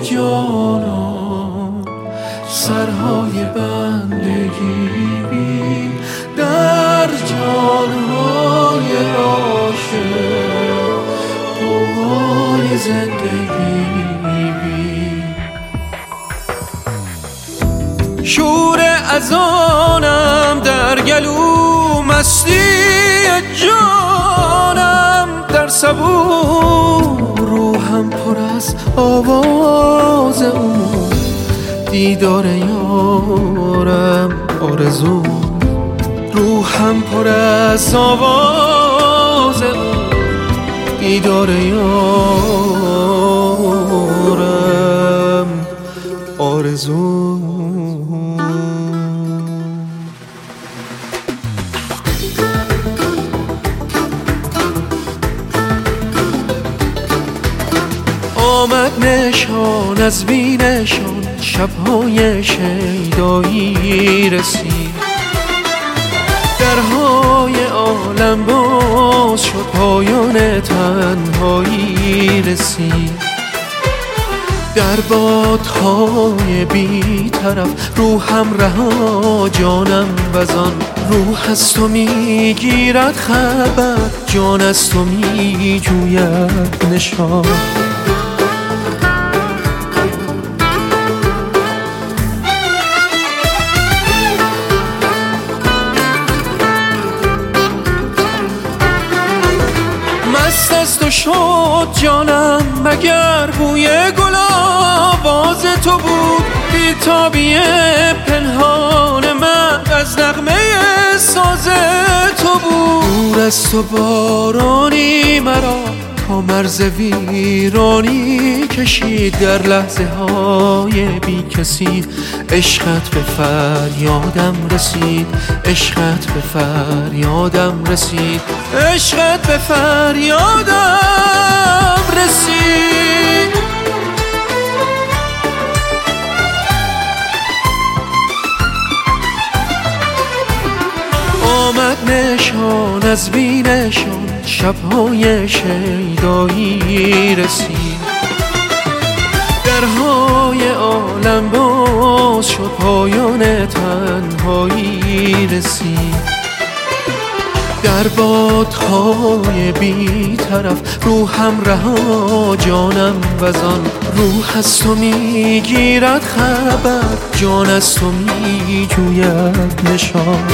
جانان سرهای بندگی بین در جانهای عاشق قوای زندگی بین. شور اذانم در گلو، مستی جانم در صبور، روحم پر از آواز او، دیدار یارم آرزو، روحم پر از آواز او، دیدار یارم آرزو. آمد نشان از بینشان، شبهای شیدایی رسید، درهای عالم باز شد، پایان تنهایی رسید. در بادهای بی طرف روحم رها، جانم وزان روح از تو میگیرد خبر، جان از تو میجوید نشان. مست از تو شد جانم، مگر بوی گل آواز تو بود، بی‌تابی پنهان من از نغمه ساز تو بود. دور از تو بارانی مرا تا مرز ویرانی کشید، در لحظه های بی کسی عشقت به فریادم رسید، عشقت به فریادم رسید، عشقت به فریادم رسید. آمد نشان از بینشان، شبهای شیدایی رسید، درهای عالم باز شد، پایان تنهایی رسید. در بادهای بی طرف روحم رها، جانم وزان روح از تو میگیرد خبر، جان از تو میجوید نشان.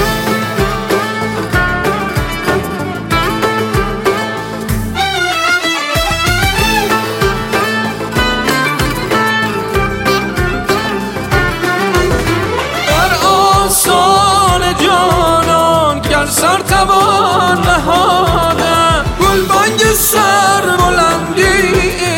سر توان نهادم، گلبانگ سر بلندی